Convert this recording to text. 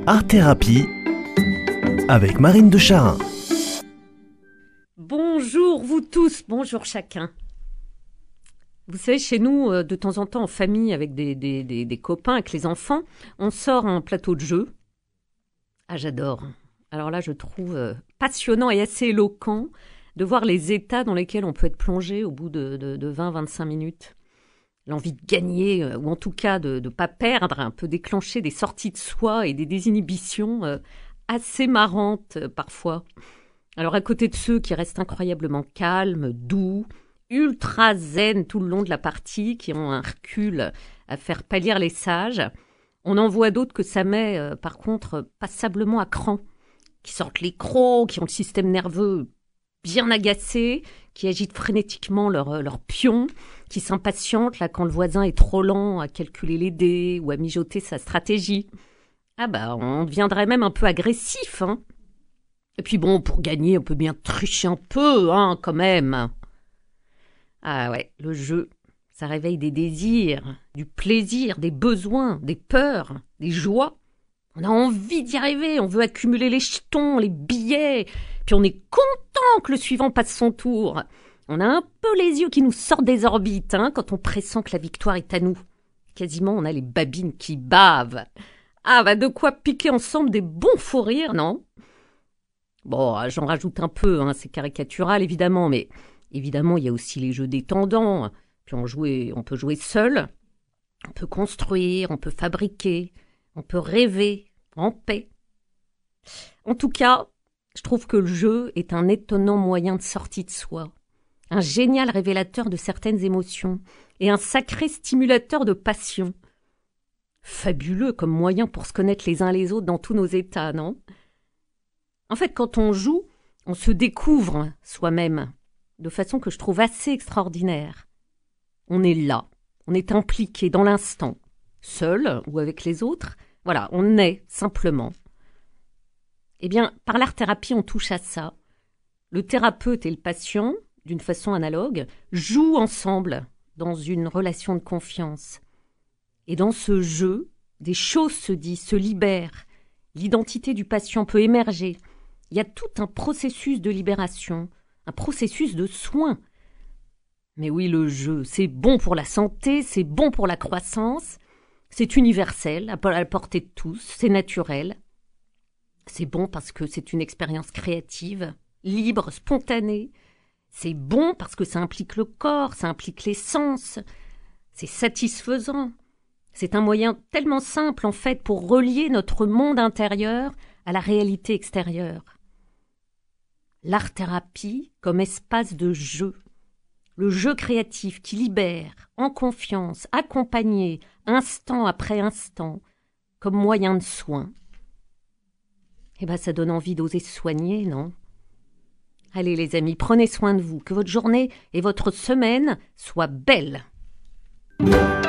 Art Thérapie avec Marine de Charin. Bonjour vous tous, bonjour chacun. Vous savez, chez nous, de temps en temps, en famille, avec des copains, avec les enfants, on sort un plateau de jeu. Ah, j'adore. Alors là, je trouve passionnant et assez éloquent de voir les états dans lesquels on peut être plongé au bout de 20-25 minutes. L'envie de gagner, ou en tout cas de ne pas perdre, peut déclencher des sorties de soi et des désinhibitions assez marrantes parfois. Alors à côté de ceux qui restent incroyablement calmes, doux, ultra zen tout le long de la partie, qui ont un recul à faire pâlir les sages, on en voit d'autres que ça met par contre passablement à cran, qui sortent les crocs, qui ont le système nerveux bien agacé, qui agitent frénétiquement leurs pions, qui s'impatientent là quand le voisin est trop lent à calculer les dés ou à mijoter sa stratégie. Ah bah, on deviendrait même un peu agressif, hein. Et puis bon, pour gagner, on peut bien tricher un peu, hein, quand même. Ah ouais, le jeu, ça réveille des désirs, du plaisir, des besoins, des peurs, des joies. On a envie d'y arriver, on veut accumuler les jetons, les billets, puis on est content que le suivant passe son tour. On a un peu les yeux qui nous sortent des orbites, hein, quand on pressent que la victoire est à nous. Quasiment, on a les babines qui bavent. Ah bah, de quoi piquer ensemble des bons fous rires, non ? Bon, j'en rajoute un peu, hein, c'est caricatural évidemment, mais évidemment, il y a aussi les jeux détendants. Puis on peut jouer seul, on peut construire, on peut fabriquer, on peut rêver en paix. En tout cas, je trouve que le jeu est un étonnant moyen de sortie de soi, un génial révélateur de certaines émotions et un sacré stimulateur de passion. Fabuleux comme moyen pour se connaître les uns les autres dans tous nos états, non ? En fait, quand on joue, on se découvre soi-même de façon que je trouve assez extraordinaire. On est là, on est impliqué dans l'instant, seul ou avec les autres. Voilà, on est simplement. Eh bien, par l'art-thérapie, on touche à ça. Le thérapeute et le patient, d'une façon analogue, jouent ensemble dans une relation de confiance. Et dans ce jeu, des choses se disent, se libèrent. L'identité du patient peut émerger. Il y a tout un processus de libération, un processus de soin. Mais oui, le jeu, c'est bon pour la santé, c'est bon pour la croissance, c'est universel, à la portée de tous, c'est naturel. C'est bon parce que c'est une expérience créative, libre, spontanée. C'est bon parce que ça implique le corps, ça implique les sens. C'est satisfaisant. C'est un moyen tellement simple, en fait, pour relier notre monde intérieur à la réalité extérieure. L'art-thérapie comme espace de jeu. Le jeu créatif qui libère, en confiance, accompagné, instant après instant, comme moyen de soin. Eh bien, ça donne envie d'oser se soigner, non ? Allez les amis, prenez soin de vous, que votre journée et votre semaine soient belles.